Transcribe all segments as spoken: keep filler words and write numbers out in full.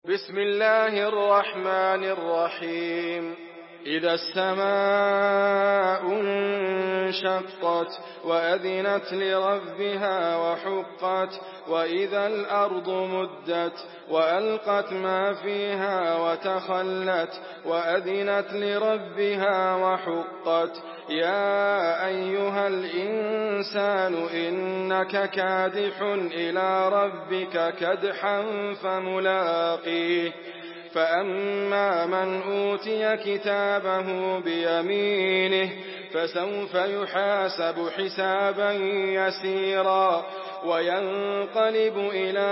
بسم الله الرحمن الرحيم إذا السماء انشقت وأذنت لربها وحقت وإذا الأرض مدت وألقت ما فيها وتخلت وأذنت لربها وحقت يا أيها الإنسان إنك كادح إلى ربك كدحا فملاقيه فأما من أوتي كتابه بيمينه فسوف يحاسب حسابا يسيرا وينقلب إلى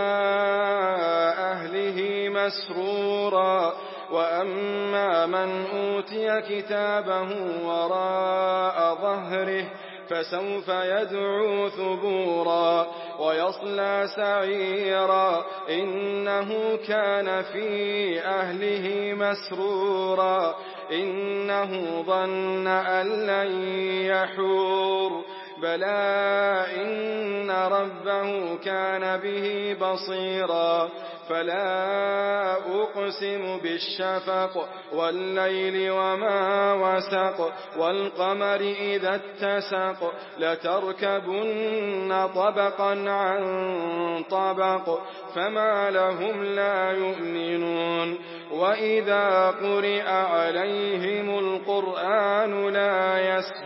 أهله مسرورا وأما من أوتي كتابه وراء ظهره فسوف يدعو ثبورا ويصلى سعيرا إنه كان في أهله مسرورا إنه ظن أن لن يحور بلى إن ربه كان به بصيرا فلا أقسم بالشفق والليل وما وسق والقمر إذا اتسق لتركبن طبقا عن طبق فما لهم لا يؤمنون وإذا قرئ عليهم القرآن لا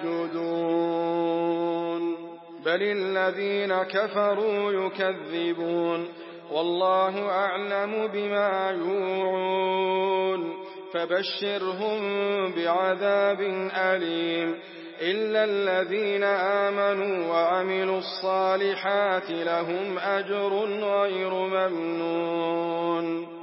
يسجدون بل الذين كفروا يكذبون والله أعلم بما يوعون فبشرهم بعذاب أليم إلا الذين آمنوا وعملوا الصالحات لهم أجر غير ممنون.